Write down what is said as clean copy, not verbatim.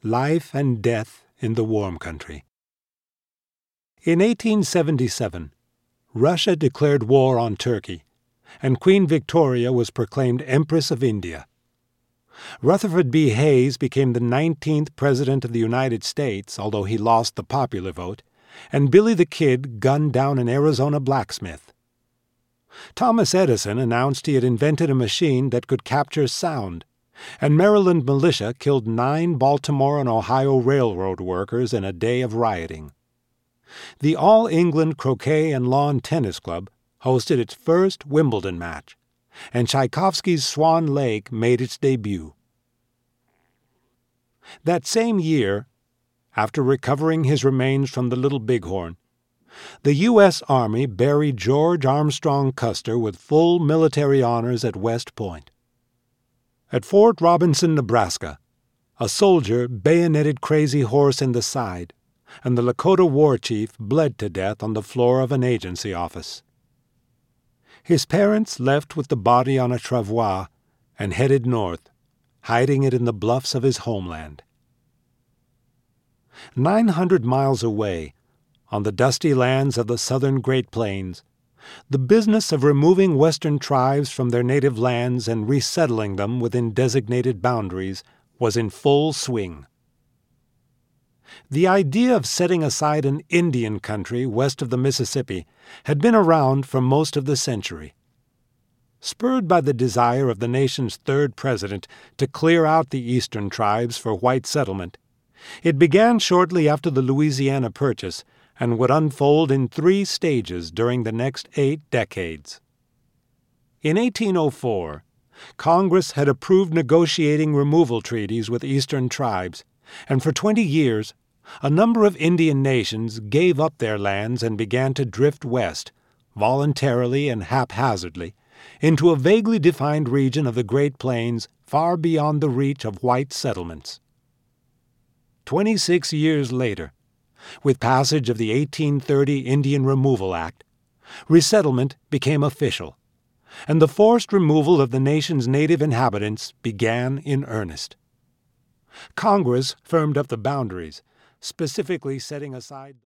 Life and Death in the Warm Country. In 1877, Russia declared war on Turkey, and Queen Victoria was proclaimed Empress of India. Rutherford B. Hayes became the 19th President of the United States, although he lost the popular vote, and Billy the Kid gunned down an Arizona blacksmith. Thomas Edison announced he had invented a machine that could capture sound, and Maryland militia killed 9 Baltimore and Ohio railroad workers in a day of rioting. The All England Croquet and Lawn Tennis Club hosted its first Wimbledon match, and Tchaikovsky's Swan Lake made its debut. That same year, after recovering his remains from the Little Bighorn, the U.S. Army buried George Armstrong Custer with full military honors at West Point. At Fort Robinson, Nebraska, a soldier bayoneted Crazy Horse in the side, and the Lakota war chief bled to death on the floor of an agency office. His parents left with the body on a travois and headed north, hiding it in the bluffs of his homeland. 900 miles away, on the dusty lands of the southern Great Plains, the business of removing Western tribes from their native lands and resettling them within designated boundaries was in full swing. The idea of setting aside an Indian country west of the Mississippi had been around for most of the century. Spurred by the desire of the nation's third president to clear out the eastern tribes for white settlement, it began shortly after the Louisiana Purchase and would unfold in 3 stages during the next 8 decades. In 1804, Congress had approved negotiating removal treaties with eastern tribes, and for 20 years, a number of Indian nations gave up their lands and began to drift west, voluntarily and haphazardly, into a vaguely defined region of the Great Plains far beyond the reach of white settlements. 26 years later, with passage of the 1830 Indian Removal Act, resettlement became official, and the forced removal of the nation's native inhabitants began in earnest. Congress firmed up the boundaries, specifically setting aside